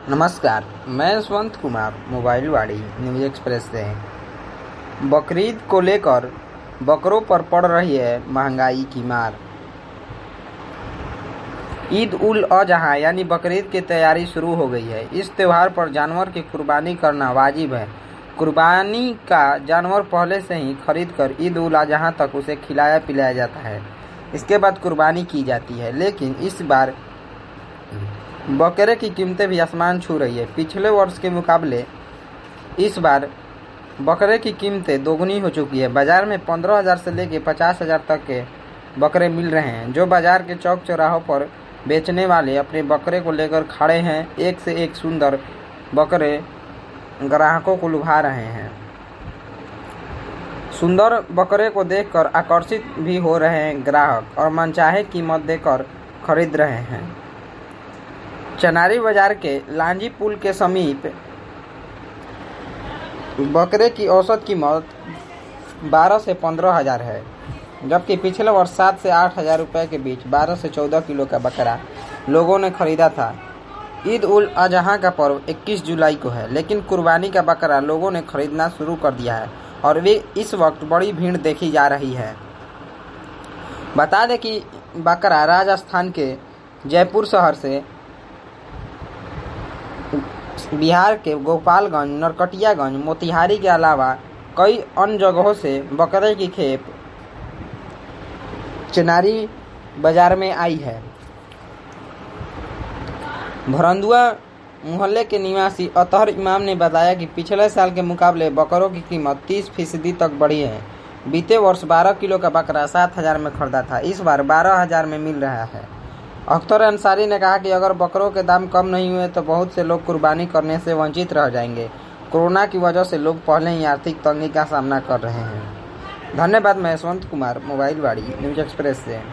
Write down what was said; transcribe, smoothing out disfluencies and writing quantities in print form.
नमस्कार, मैं यशवंत कुमार मोबाइल वाड़ी न्यूज एक्सप्रेस से। बकरीद को लेकर बकरों पर पड़ रही है महंगाई की मार। ईद उल अजहा यानी बकरीद की तैयारी शुरू हो गई है। इस त्यौहार पर जानवर की कुर्बानी करना वाजिब है। कुर्बानी का जानवर पहले से ही खरीद कर ईद उल अजहा तक उसे खिलाया पिलाया जाता है, इसके बाद कुर्बानी की जाती है। लेकिन इस बार बकरे की कीमतें भी आसमान छू रही है। पिछले वर्ष के मुकाबले इस बार बकरे की कीमतें दोगुनी हो चुकी है। बाजार में 15,000 से लेकर 50,000 तक के बकरे मिल रहे हैं। जो बाजार के चौक चौराहों पर बेचने वाले अपने बकरे को लेकर खड़े हैं, एक से एक सुंदर बकरे ग्राहकों को लुभा रहे हैं। सुंदर बकरे को देखकर आकर्षित भी हो रहे हैं ग्राहक और मनचाहे कीमत देकर खरीद रहे हैं। चनारी बाजार के लांजी पुल के समीप बकरे की औसत कीमत 12 से 15,000 है, जबकि पिछले वर्ष 7 से 8,000 रुपये के बीच 12 से 14 किलो का बकरा लोगों ने खरीदा था। ईद उल अजहा का पर्व 21 जुलाई को है, लेकिन कुर्बानी का बकरा लोगों ने खरीदना शुरू कर दिया है और वे इस वक्त बड़ी भीड़ देखी जा रही है। बता दें कि बकरा राजस्थान के जयपुर शहर से बिहार के गोपालगंज, नरकटियागंज, मोतिहारी के अलावा कई अन्य जगहों से बकरे की खेप चनारी बाजार में आई है। भरंदुआ मोहल्ले के निवासी अतहर इमाम ने बताया कि पिछले साल के मुकाबले बकरों की कीमत 30% तक बढ़ी है। बीते वर्ष 12 किलो का बकरा 7,000 में खरीदा था, इस बार 12,000 में मिल रहा है। अख्तर अंसारी ने कहा कि अगर बकरों के दाम कम नहीं हुए तो बहुत से लोग कुर्बानी करने से वंचित रह जाएंगे। कोरोना की वजह से लोग पहले ही आर्थिक तंगी का सामना कर रहे हैं। धन्यवाद। मैं यशवंत कुमार मोबाइल वाड़ी न्यूज एक्सप्रेस से।